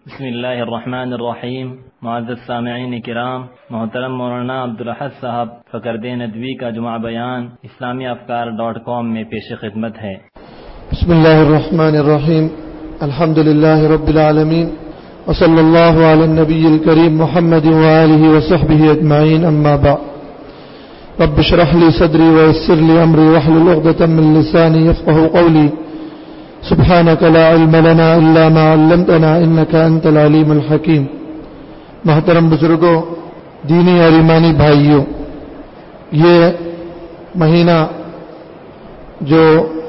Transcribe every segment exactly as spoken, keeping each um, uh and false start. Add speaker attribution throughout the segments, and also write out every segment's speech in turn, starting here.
Speaker 1: بسم اللہ الرحمن الرحیم۔ معزز سامعین کرام، محترم مولانا عبدالاحد صاحب فقرد ندوی کا جمعہ بیان اسلامی افکار ڈاٹ کام میں پیش خدمت ہے۔
Speaker 2: بسم اللہ الرحمن الرحیم، الحمد للہ رب العالمین، وصلی اللہ علی النبی الکریم محمد وآلہ وصحبہ اجمعین، اما بعد۔ رب اشرح لی صدری ویسر لی امری واحلل عقدۃ من لسانی یفقهوا قولی، سبحانك لا علم لنا الا ما علمتنا انك انت العلیم الحکیم۔ محترم بزرگوں، دینی اور ایمانی بھائیوں، یہ مہینہ جو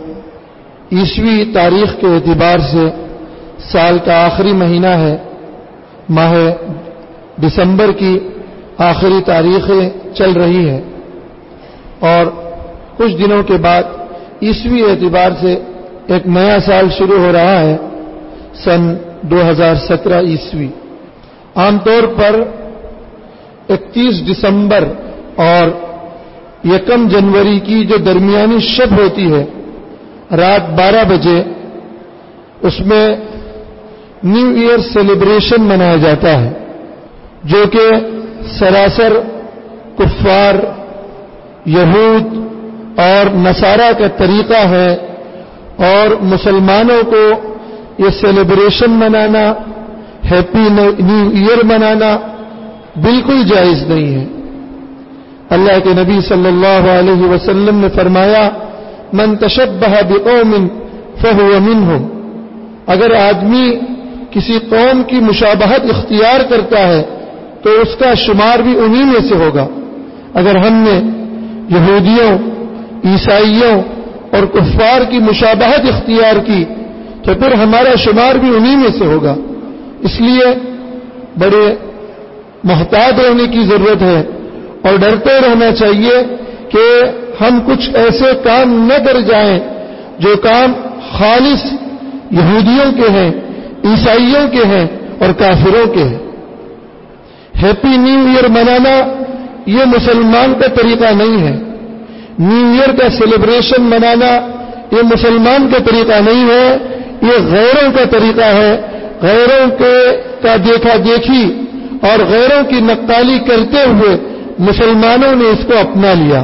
Speaker 2: عیسوی تاریخ کے اعتبار سے سال کا آخری مہینہ ہے، ماہ دسمبر کی آخری تاریخیں چل رہی ہے اور کچھ دنوں کے بعد عیسوی اعتبار سے ایک نیا سال شروع ہو رہا ہے، سن دو ہزار سترہ عیسوی۔ عام طور پر اکتیس دسمبر اور یکم جنوری کی جو درمیانی شب ہوتی ہے رات بارہ بجے، اس میں نیو ایئر سیلیبریشن منایا جاتا ہے، جو کہ سراسر کفار، یہود اور نصارہ کا طریقہ ہے، اور مسلمانوں کو یہ سیلیبریشن منانا، ہیپی نیو ایئر منانا بالکل جائز نہیں ہے۔ اللہ کے نبی صلی اللہ علیہ وسلم نے فرمایا، من تشبہ بقوم فہو منہم، اگر آدمی کسی قوم کی مشابہت اختیار کرتا ہے تو اس کا شمار بھی انہی میں سے ہوگا۔ اگر ہم نے یہودیوں، عیسائیوں اور کفار کی مشابہت اختیار کی تو پھر ہمارا شمار بھی انہی میں سے ہوگا۔ اس لیے بڑے محتاط رہنے کی ضرورت ہے اور ڈرتے رہنا چاہیے کہ ہم کچھ ایسے کام نہ کر جائیں جو کام خالص یہودیوں کے ہیں، عیسائیوں کے ہیں اور کافروں کے ہیں۔ ہیپی نیو ایئر منانا یہ مسلمان کا طریقہ نہیں ہے۔ نیو ایئر کا سیلیبریشن منانا یہ مسلمان کا طریقہ نہیں ہے، یہ غیروں کا طریقہ ہے۔ غیروں کے کا دیکھا دیکھی اور غیروں کی نقالی کرتے ہوئے مسلمانوں نے اس کو اپنا لیا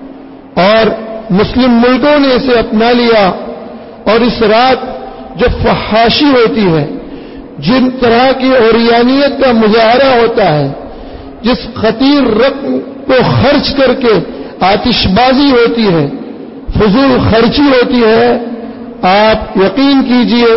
Speaker 2: اور مسلم ملکوں نے اسے اپنا لیا، اور اس رات جو فحاشی ہوتی ہے، جن طرح کی عریانیت کا مظاہرہ ہوتا ہے، جس خطیر رقم کو خرچ کر کے آتش بازی ہوتی ہے، فضول خرچی ہوتی ہے، آپ یقین کیجئے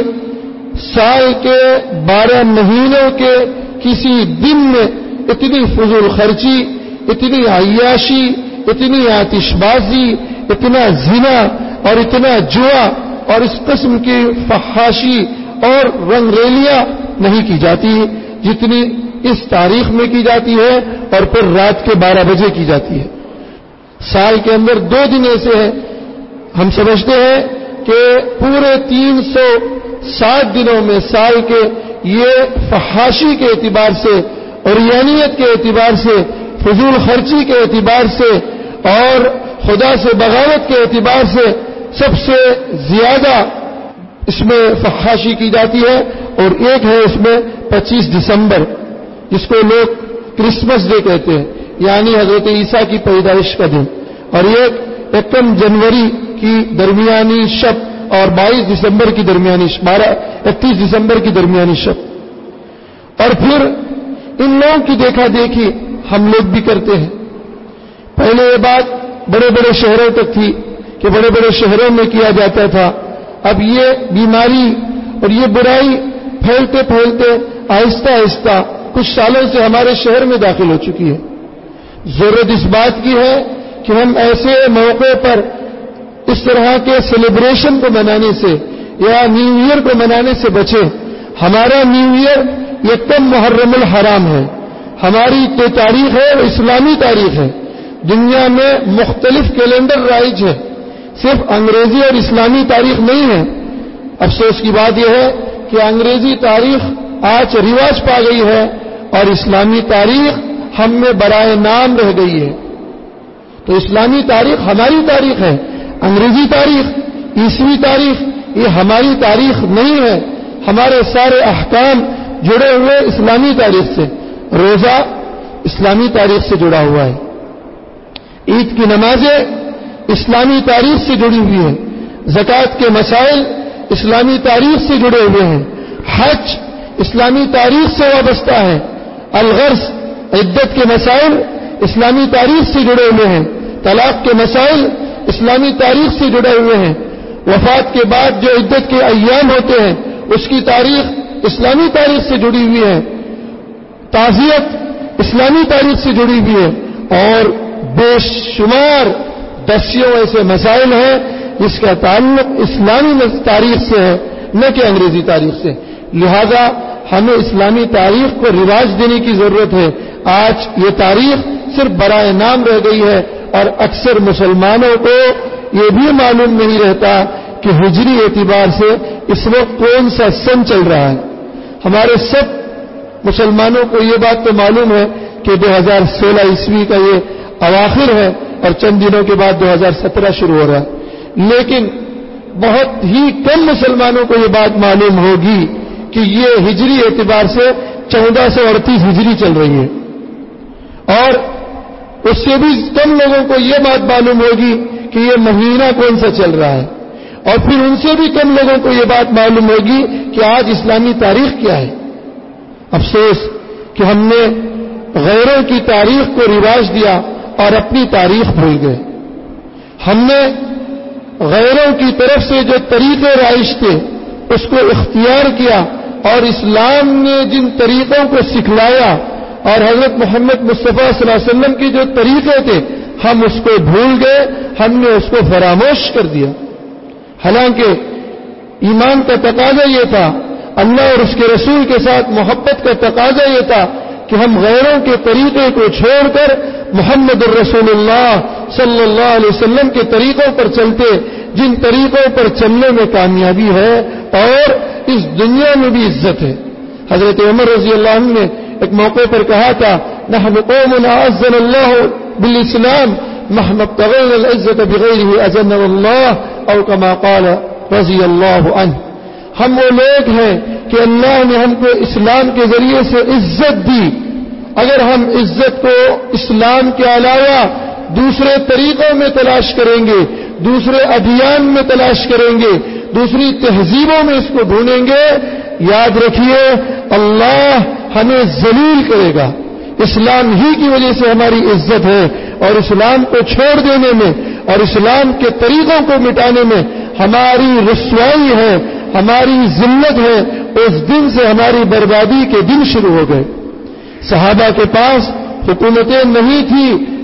Speaker 2: سال کے بارہ مہینوں کے کسی دن میں اتنی فضول خرچی، اتنی عیاشی، اتنی آتش بازی، اتنا زنا اور اتنا جوا اور اس قسم کی فحاشی اور رنگ ریلیاں نہیں کی جاتی جتنی اس تاریخ میں کی جاتی ہے، اور پھر رات کے بارہ بجے کی جاتی ہے۔ سال کے اندر دو دن ایسے ہیں، ہم سمجھتے ہیں کہ پورے تین سو ساٹھ دنوں میں سال کے یہ فحاشی کے اعتبار سے، عریانیت کے اعتبار سے، فضول خرچی کے اعتبار سے اور خدا سے بغاوت کے اعتبار سے سب سے زیادہ اس میں فحاشی کی جاتی ہے۔ اور ایک ہے اس میں پچیس دسمبر، جس کو لوگ کرسمس ڈے کہتے ہیں، یعنی حضرت عیسیٰ کی پیدائش کا دن، اور ایک یکم جنوری کی درمیانی شب اور بائیس دسمبر کی درمیانی شب، بارہ اکتیس دسمبر کی درمیانی شب۔ اور پھر ان لوگوں کی دیکھا دیکھی ہم لوگ بھی کرتے ہیں۔ پہلے یہ بات بڑے بڑے شہروں تک تھی کہ بڑے بڑے شہروں میں کیا جاتا تھا، اب یہ بیماری اور یہ برائی پھیلتے پھیلتے آہستہ آہستہ کچھ سالوں سے ہمارے شہر میں داخل ہو چکی ہے۔ ضرورت اس بات کی ہے کہ ہم ایسے موقع پر اس طرح کے سیلیبریشن کو منانے سے یا نیو ایئر کو منانے سے بچیں۔ ہمارا نیو ایئر یکم محرم الحرام ہے، ہماری جو تاریخ ہے وہ اسلامی تاریخ ہے۔ دنیا میں مختلف کیلنڈر رائج ہے، صرف انگریزی اور اسلامی تاریخ نہیں ہے۔ افسوس کی بات یہ ہے کہ انگریزی تاریخ آج رواج پا گئی ہے اور اسلامی تاریخ ہم میں برائے نام رہ گئی ہے۔ تو اسلامی تاریخ ہماری تاریخ ہے، انگریزی تاریخ، عیسوی تاریخ یہ ہماری تاریخ نہیں ہے۔ ہمارے سارے احکام جڑے ہوئے اسلامی تاریخ سے. روزہ اسلامی تاریخ سے جڑا ہوا ہے. عید کی نمازیں اسلامی تاریخ سے جڑی ہوئی ہیں. زکوٰۃ کے مسائل اسلامی تاریخ سے جڑے ہوئے ہیں. حج اسلامی تاریخ سے وابستہ ہے. الغرض عدت کے مسائل اسلامی تاریخ سے جڑے ہوئے ہیں. طلاق کے مسائل اسلامی تاریخ سے جڑے ہوئے ہیں. وفات کے بعد جو عدت کے ایام ہوتے ہیں اس کی تاریخ اسلامی تاریخ سے جڑی ہوئی ہے. تعزیت اسلامی تاریخ سے جڑی ہوئی ہے. اور بے شمار دسیوں ایسے مسائل ہیں جس کا تعلق اسلامی تاریخ سے ہے نہ کہ انگریزی تاریخ سے. لہذا ہمیں اسلامی تاریخ کو رواج دینے کی ضرورت ہے. آج یہ تاریخ صرف برائے نام رہ گئی ہے اور اکثر مسلمانوں کو یہ بھی معلوم نہیں رہتا کہ ہجری اعتبار سے اس وقت کون سا سن چل رہا ہے. ہمارے سب مسلمانوں کو یہ بات تو معلوم ہے کہ دو ہزار سولہ عیسوی کا یہ اواخر ہے اور چند دنوں کے بعد دو ہزار سترہ شروع ہو رہا ہے. لیکن بہت ہی کم مسلمانوں کو یہ بات معلوم ہوگی کہ یہ ہجری اعتبار سے چودہ سو اڑتیس ہجری چل رہی ہے. اور اس سے بھی کم لوگوں کو یہ بات معلوم ہوگی کہ یہ مہینہ کون سا چل رہا ہے. اور پھر ان سے بھی کم لوگوں کو یہ بات معلوم ہوگی کہ آج اسلامی تاریخ کیا ہے. افسوس کہ ہم نے غیروں کی تاریخ کو رواج دیا اور اپنی تاریخ بھول گئے. ہم نے غیروں کی طرف سے جو طریقے رائج تھے اس کو اختیار کیا اور اسلام نے جن طریقوں کو سکھلایا اور حضرت محمد مصطفیٰ صلی اللہ علیہ وسلم کے جو طریقے تھے ہم اس کو بھول گئے. ہم نے اس کو فراموش کر دیا. حالانکہ ایمان کا تقاضا یہ تھا, اللہ اور اس کے رسول کے ساتھ محبت کا تقاضا یہ تھا کہ ہم غیروں کے طریقے کو چھوڑ کر محمد الرسول اللہ صلی اللہ علیہ وسلم کے طریقوں پر چلتے, جن طریقوں پر چلنے میں کامیابی ہے اور اس دنیا میں بھی عزت ہے. حضرت عمر رضی اللہ عنہ نے ایک موقع پر کہا تھا, نحن قوم اعزنا اللہ بالاسلام مهما ابتغينا العزة بغيره اذلنا الله او كما قال رضی اللہ عنہ. ہم وہ لوگ ہیں کہ اللہ نے ہم کو اسلام کے ذریعے سے عزت دی. اگر ہم عزت کو اسلام کے علاوہ دوسرے طریقوں میں تلاش کریں گے, دوسرے ادیان میں تلاش کریں گے, دوسری تہذیبوں میں اس کو ڈھونڈیں گے, یاد رکھیے اللہ ہمیں ذلیل کرے گا. اسلام ہی کی وجہ سے ہماری عزت ہے اور اسلام کو چھوڑ دینے میں اور اسلام کے طریقوں کو مٹانے میں ہماری رسوائی ہے, ہماری ذلت ہے. اس دن سے ہماری بربادی کے دن شروع ہو گئے. صحابہ کے پاس حکومتیں نہیں تھی,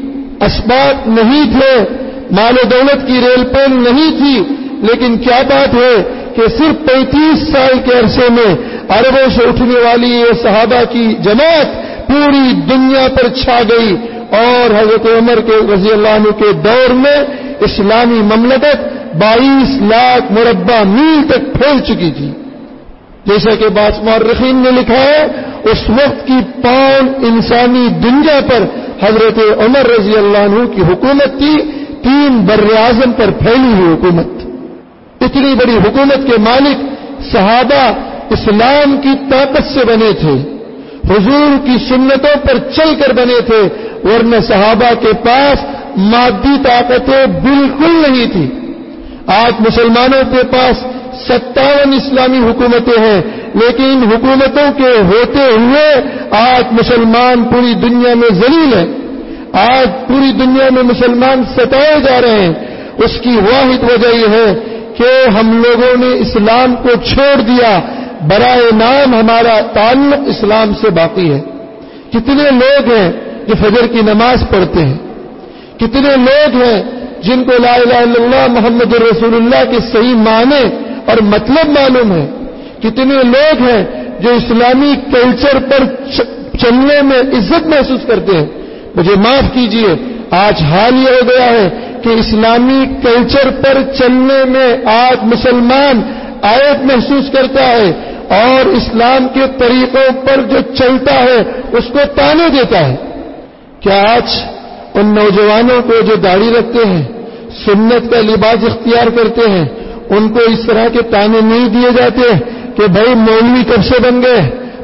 Speaker 2: اسباب نہیں تھے, مال و دولت کی ریل پل نہیں تھی, لیکن کیا بات ہے کہ صرف پینتیس سال کے عرصے میں عربوں سے اٹھنے والی یہ صحابہ کی جماعت پوری دنیا پر چھا گئی اور حضرت عمر کے رضی اللہ عنہ کے دور میں اسلامی مملکت بائیس لاکھ مربع میل تک پھیل چکی تھی. جیسا کہ بعض مورخین نے لکھا ہے, اس وقت کی پاؤنڈ انسانی دنیا پر حضرت عمر رضی اللہ عنہ کی حکومت تھی, تین بر اعظم پر پھیلی ہوئی حکومت. اتنی بڑی حکومت کے مالک صحابہ اسلام کی طاقت سے بنے تھے, حضور کی سنتوں پر چل کر بنے تھے, ورنہ صحابہ کے پاس مادی طاقتیں بالکل نہیں تھی. آج مسلمانوں کے پاس ستاون اسلامی حکومتیں ہیں, لیکن حکومتوں کے ہوتے ہوئے آج مسلمان پوری دنیا میں ذلیل ہیں. آج پوری دنیا میں مسلمان ستائے جا رہے ہیں. اس کی واحد وجہ یہ ہے کہ ہم لوگوں نے اسلام کو چھوڑ دیا, برائے نام ہمارا تعلق اسلام سے باقی ہے. کتنے لوگ ہیں جو فجر کی نماز پڑھتے ہیں, کتنے لوگ ہیں جن کو لا الہ الا اللہ محمد رسول اللہ کے صحیح معنی اور مطلب معلوم ہے, کتنے لوگ ہیں جو اسلامی کلچر پر چلنے میں عزت محسوس کرتے ہیں. مجھے معاف کیجئے, آج حال یہ ہو گیا ہے کہ اسلامی کلچر پر چلنے میں آج مسلمان عیب محسوس کرتا ہے اور اسلام کے طریقوں پر جو چلتا ہے اس کو تانے دیتا ہے. کیا آج ان نوجوانوں کو جو داڑھی رکھتے ہیں, سنت کا لباس اختیار کرتے ہیں, ان کو اس طرح کے تانے نہیں دیے جاتے کہ بھائی مولوی کب سے بن گئے,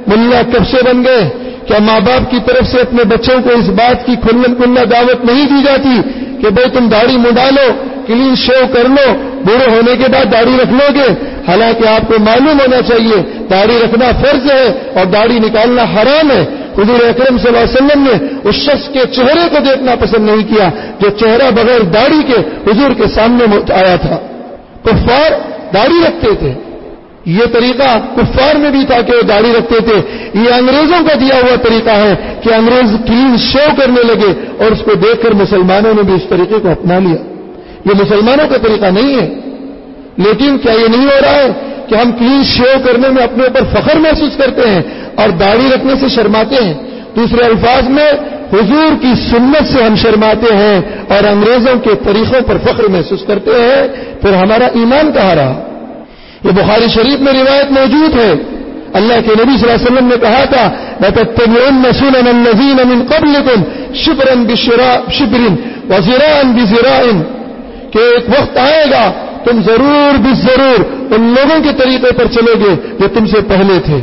Speaker 2: ملا کب سے بن گئے؟ کیا ماں باپ کی طرف سے اپنے بچوں کو اس بات کی کھلم کھلا دعوت نہیں دی جاتی کہ بھائی تم داڑھی منڈا لو، کلین شیو کر لو، بوڑھے ہونے کے بعد داڑھی رکھ لو گے؟ حالانکہ آپ کو معلوم ہونا چاہیے داڑھی رکھنا فرض ہے اور داڑھی نکالنا حرام ہے۔ حضور اکرم صلی اللہ علیہ وسلم نے اس شخص کے چہرے کو دیکھنا پسند نہیں کیا جو چہرہ بغیر داڑھی کے حضور کے سامنے آیا تھا۔ کفار داڑھی رکھتے تھے، یہ طریقہ کفار میں بھی تھا کہ وہ داڑھی رکھتے تھے۔ یہ انگریزوں کا دیا ہوا طریقہ ہے کہ انگریز کلین شیو کرنے لگے اور اس کو دیکھ کر مسلمانوں نے بھی اس طریقے کو اپنا لیا۔ یہ مسلمانوں کا طریقہ نہیں ہے۔ لیکن کیا یہ نہیں ہو رہا ہے کہ ہم کلین شیو کرنے میں اپنے اوپر فخر محسوس کرتے ہیں اور داڑھی رکھنے سے شرماتے ہیں؟ دوسرے الفاظ میں حضور کی سنت سے ہم شرماتے ہیں اور انگریزوں کے طریقوں پر فخر محسوس کرتے ہیں، پھر ہمارا ایمان کہاں رہا؟ یہ بخاری شریف میں روایت موجود ہے، اللہ کے نبی صلی اللہ علیہ وسلم نے کہا تھا لَتَتَّبِعُنَّ سُنَنَ الَّذِينَ مِن قَبْلِكُمْ شِبْرًا بِشِبْرٍ وَذِرَاعًا بِذِرَاعٍ، کہ ایک وقت آئے گا تم ضرور بھی ضرور ان لوگوں کے طریقے پر چلو گے جو تم سے پہلے تھے،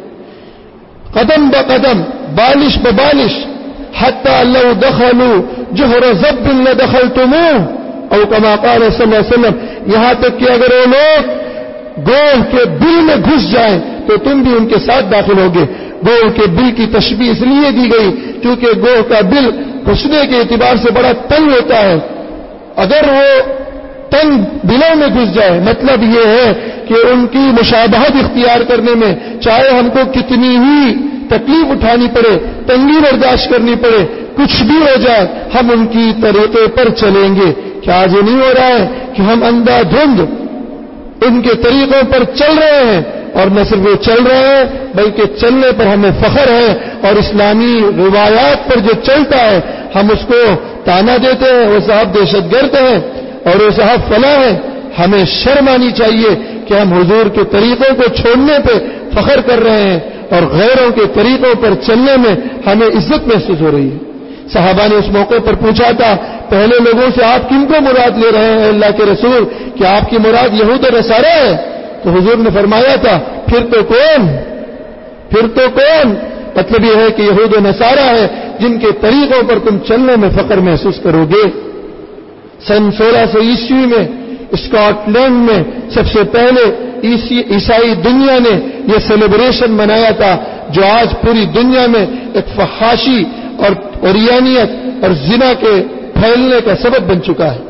Speaker 2: قدم بقدم، بالش ببالش، حتی لو دخلوا جحر ذب لدخلتموه، او کما قال صلی اللہ علیہ وسلم، یہاں تک کہ اگر وہ لوگ گوہ کے بل میں گھس جائیں تو تم بھی ان کے ساتھ داخل ہوگے۔ گوہ کے بل کی تشبیہ اس لیے دی گئی کیونکہ گوہ کا بل گھسنے کے اعتبار سے بڑا تنگ ہوتا ہے، اگر وہ تنگ بلوں میں گھس جائے مطلب یہ ہے کہ ان کی مشابہت اختیار کرنے میں چاہے ہم کو کتنی ہی تکلیف اٹھانی پڑے، تنگی برداشت کرنی پڑے، کچھ بھی ہو جائے ہم ان کی طریقے پر چلیں گے۔ کیا آج یہ نہیں ہو رہا ہے کہ ہم اندھا دھند ان کے طریقوں پر چل رہے ہیں؟ اور نہ صرف وہ چل رہے ہیں بلکہ چلنے پر ہمیں فخر ہے، اور اسلامی روایات پر جو چلتا ہے ہم اس کو تانا دیتے ہیں، وہ صاحب دہشت گرد ہیں اور وہ صاحب فلاں ہیں۔ ہمیں شرم آنی چاہیے کہ ہم حضور کے طریقوں کو چھوڑنے پہ فخر کر رہے ہیں اور غیروں کے طریقوں پر چلنے میں ہمیں عزت محسوس ہو رہی ہے۔ صحابہ نے اس موقع پر پوچھا تھا پہلے لوگوں سے آپ کن کو مراد لے رہے ہیں اللہ کے رسول؟ کہ آپ کی مراد یہود و نصارہ ہے؟ تو حضور نے فرمایا تھا پھر تو کون پھر تو کون مطلب یہ ہے کہ یہود و نصارہ ہے جن کے طریقوں پر تم چلنے میں فخر محسوس کرو گے۔ سن سولہ سو عیسوی میں اسکاٹ لینڈ میں سب سے پہلے عیسائی دنیا نے یہ سیلیبریشن منایا تھا جو آج پوری دنیا میں ایک فحاشی اور اوریانیت اور زنا کے پھیلنے کا سبب بن چکا ہے،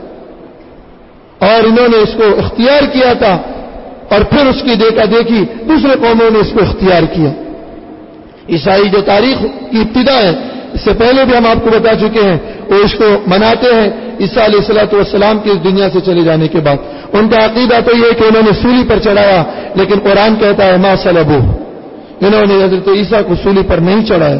Speaker 2: اور انہوں نے اس کو اختیار کیا تھا اور پھر اس کی دیکھا دیکھی دوسرے قوموں نے اس کو اختیار کیا۔ عیسائی جو تاریخ کی ابتدا ہے اس سے پہلے بھی ہم آپ کو بتا چکے ہیں، وہ اس کو مناتے ہیں عیسیٰ علیہ الصلوۃ والسلام کی اس دنیا سے چلے جانے کے بعد۔ ان کا عقیدہ تو یہ کہ انہوں نے سولی پر چڑھایا، لیکن قرآن کہتا ہے ما صلبوہ، انہوں نے حضرت عیسیٰ کو سولی پر نہیں چڑھایا،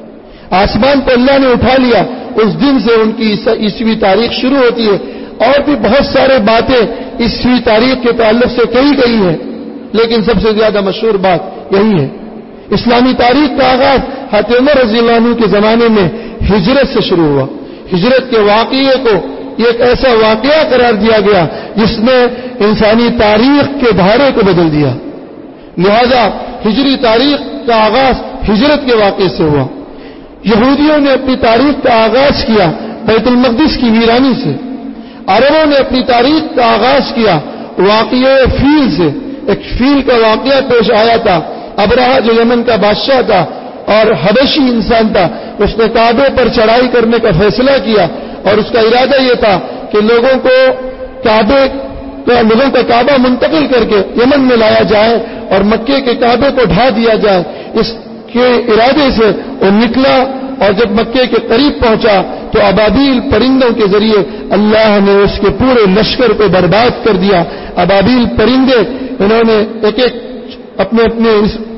Speaker 2: آسمان پر اللہ نے اٹھا لیا۔ اس دن سے ان کی عیسوی تاریخ شروع ہوتی ہے، اور بھی بہت سارے باتیں عیسوی تاریخ کے تعلق سے کہی گئی ہیں، لیکن سب سے زیادہ مشہور بات یہی ہے۔ اسلامی تاریخ کا آغاز حضرت عمر رضی اللہ عنہ کے زمانے میں ہجرت سے شروع ہوا۔ ہجرت کے واقعے کو ایک ایسا واقعہ قرار دیا گیا جس نے انسانی تاریخ کے دھارے کو بدل دیا، لہذا ہجری تاریخ کا آغاز ہجرت کے واقعے سے ہوا۔ یہودیوں نے اپنی تاریخ کا آغاز کیا بیت المقدس کی ویرانی سے، عربوں نے اپنی تاریخ کا آغاز کیا واقعہ فیل سے۔ ایک فیل کا واقعہ پیش آیا تھا، ابرہہ جو یمن کا بادشاہ تھا اور حبشی انسان تھا، اس نے کعبے پر چڑھائی کرنے کا فیصلہ کیا، اور اس کا ارادہ یہ تھا کہ لوگوں کو کعبے لوگوں کا کعبہ منتقل کر کے یمن میں لایا جائے اور مکے کے کعبے کو ڈھا دیا جائے۔ اس کے ارادے سے وہ نکلا، اور جب مکے کے قریب پہنچا تو ابابیل پرندوں کے ذریعے اللہ نے اس کے پورے لشکر کو برباد کر دیا۔ ابابیل پرندے انہوں نے ایک ایک اپنے اپنے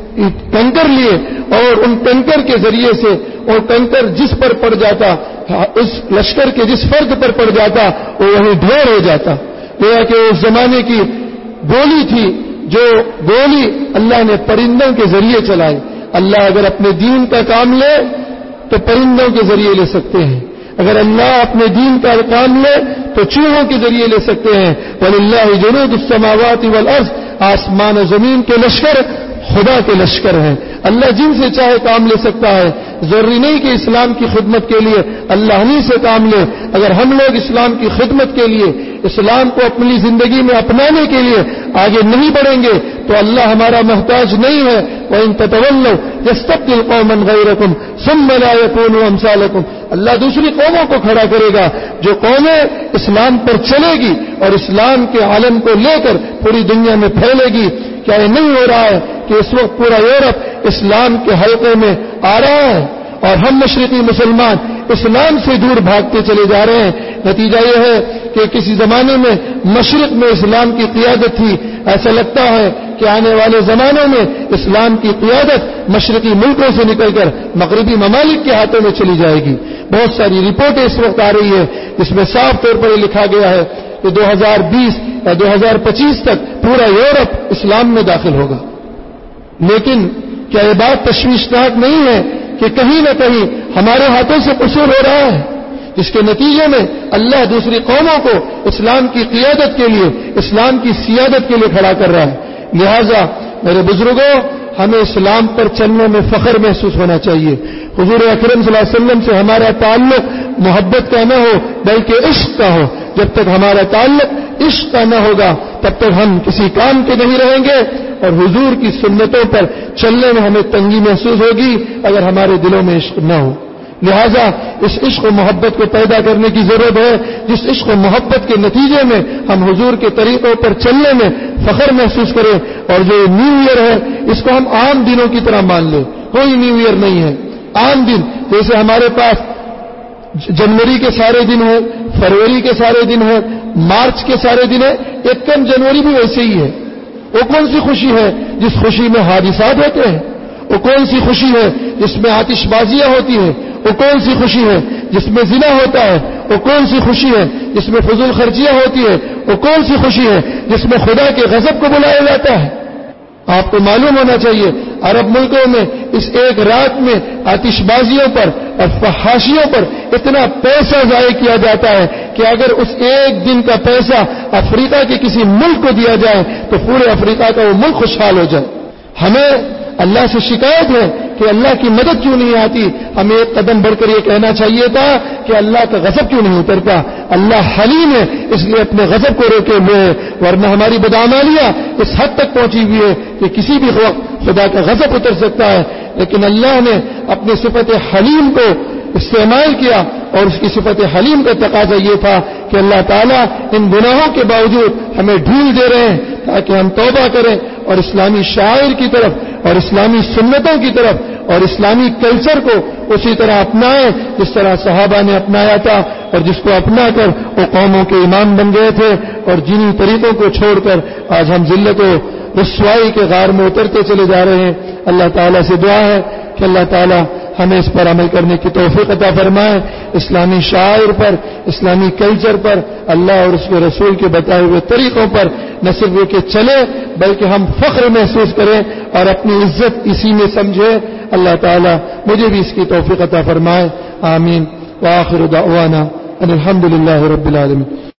Speaker 2: کنکر لیے، اور ان کنکر کے ذریعے سے اور کنکر جس پر پڑ جاتا، اس لشکر کے جس فرد پر پڑ جاتا وہ وہیں ڈھیر ہو جاتا۔ گویا کہ اس زمانے کی گولی تھی، جو گولی اللہ نے پرندوں کے ذریعے چلائی۔ اللہ اگر اپنے دین کا کام لے تو پرندوں کے ذریعے لے سکتے ہیں، اگر اللہ اپنے دین کا کام لے تو چوہوں کے ذریعے لے سکتے ہیں۔ وَلِلَّهِ جُنُودُ السَّمَاوَاتِ وَالْأَرْضِ، آسمان و زمین کے لشکر خدا کے لشکر ہیں۔ اللہ جن سے چاہے کام لے سکتا ہے. ضروری نہیں کہ اسلام کی خدمت کے لیے اللہ ہی سے کام لے. اگر ہم لوگ اسلام کی خدمت کے لیے, اسلام کو اپنی زندگی میں اپنانے کے لیے آگے نہیں بڑھیں گے تو اللہ ہمارا محتاج نہیں ہے. وَإِن تَتَوَلَّوْا يَسْتَبْدِلْ قَوْمًا غَيْرَكُمْ ثُمَّ لَا يَكُونُوا أَمْثَالَكُمْ. اللہ دوسری قوموں کو کھڑا کرے گا جو قومیں اسلام پر چلے گی اور اسلام کے عالم کو لے کر پوری دنیا میں پھیلے گی. کیا یہ نہیں ہو رہا ہے کہ اس وقت پورا یورپ اسلام کے حلقے میں آ رہا ہے اور ہم مشرقی مسلمان اسلام سے دور بھاگتے چلے جا رہے ہیں؟ نتیجہ یہ ہے کہ کسی زمانے میں مشرق میں اسلام کی قیادت تھی, ایسا لگتا ہے کہ آنے والے زمانوں میں اسلام کی قیادت مشرقی ملکوں سے نکل کر مغربی ممالک کے ہاتھوں میں چلی جائے گی. بہت ساری رپورٹیں اس وقت آ رہی ہے جس میں صاف طور پر یہ لکھا گیا ہے کہ دو ہزار بیس یا دو ہزار پچیس تک پورا یورپ اسلام میں داخل ہوگا. لیکن کیا یہ بات تشویشناک نہیں ہے کہ کہیں نہ کہیں ہمارے ہاتھوں سے قصور ہو رہا ہے, جس کے نتیجے میں اللہ دوسری قوموں کو اسلام کی قیادت کے لیے, اسلام کی سیادت کے لیے کھڑا کر رہا ہے. لہذا میرے بزرگوں, ہمیں اسلام پر چلنے میں فخر محسوس ہونا چاہیے. حضور اکرم صلی اللہ علیہ وسلم سے ہمارا تعلق محبت کا نہ ہو بلکہ عشق کا ہو. جب تک ہمارا تعلق عشق کا نہ ہوگا تب تک ہم کسی کام کے نہیں رہیں گے اور حضور کی سنتوں پر چلنے میں ہمیں تنگی محسوس ہوگی اگر ہمارے دلوں میں عشق نہ ہو. لہذا اس عشق و محبت کو پیدا کرنے کی ضرورت ہے, جس عشق و محبت کے نتیجے میں ہم حضور کے طریقوں پر چلنے میں فخر محسوس کریں. اور جو نیو ایئر ہے اس کو ہم عام دنوں کی طرح مان لیں. کوئی نیو ایئر نہیں ہے, عام دن. جیسے ہمارے پاس جنوری کے سارے دن ہیں, فروری کے سارے دن ہیں, مارچ کے سارے دن ہیں, یکم جنوری بھی ویسے ہی ہے. وہ کون سی خوشی ہے جس خوشی میں حادثات ہوتے ہیں؟ وہ کون سی خوشی ہے جس میں آتش بازیاں ہوتی ہیں؟ وہ کون سی خوشی ہے جس میں زنا ہوتا ہے؟ وہ کون سی خوشی ہے جس میں فضول خرچیاں ہوتی ہے؟ وہ کون سی خوشی ہے جس میں خدا کے غضب کو بلایا جاتا ہے؟ آپ کو معلوم ہونا چاہیے عرب ملکوں میں اس ایک رات میں آتش بازیوں پر اور فحاشیوں پر اتنا پیسہ ضائع کیا جاتا ہے کہ اگر اس ایک دن کا پیسہ افریقہ کے کسی ملک کو دیا جائے تو پورے افریقہ کا وہ ملک خوشحال ہو جائے. ہمیں اللہ سے شکایت ہے کہ اللہ کی مدد کیوں نہیں آتی. ہمیں ایک قدم بڑھ کر یہ کہنا چاہیے تھا کہ اللہ کا غضب کیوں نہیں اترتا. اللہ حلیم ہے اس لیے اپنے غضب کو روکے ہوئے ہے, ورنہ ہماری بدعمالیاں اس حد تک پہنچی ہوئی ہے کہ کسی بھی وقت خدا کا غضب اتر سکتا ہے. لیکن اللہ نے اپنی صفت حلیم کو استعمال کیا اور اس کی صفت حلیم کا تقاضا یہ تھا کہ اللہ تعالیٰ ان گناہوں کے باوجود ہمیں ڈھیل دے رہے ہیں تاکہ ہم توبہ کریں اور اسلامی شاعر کی طرف اور اسلامی سنتوں کی طرف اور اسلامی کلچر کو اسی طرح اپنائیں جس طرح صحابہ نے اپنایا تھا اور جس کو اپنا کر وہ قوموں کے امام بن گئے تھے. اور جنہی طریقوں کو چھوڑ کر آج ہم ذلت و رسوائی کے غار میں اترتے چلے جا رہے ہیں. اللہ تعالیٰ سے دعا ہے کہ اللہ تعالیٰ ہمیں اس پر عمل کرنے کی توفیق عطا فرمائے. اسلامی شاعر پر, اسلامی کلچر پر, اللہ اور اس کے رسول کے بتائے ہوئے طریقوں پر نہ صرف یہ کہ چلے بلکہ ہم فخر محسوس کریں اور اپنی عزت اسی میں سمجھیں. اللہ تعالیٰ مجھے بھی اس کی توفیق عطا فرمائے. آمین. وآخر دعوانا ان الحمد للہ رب العالمین.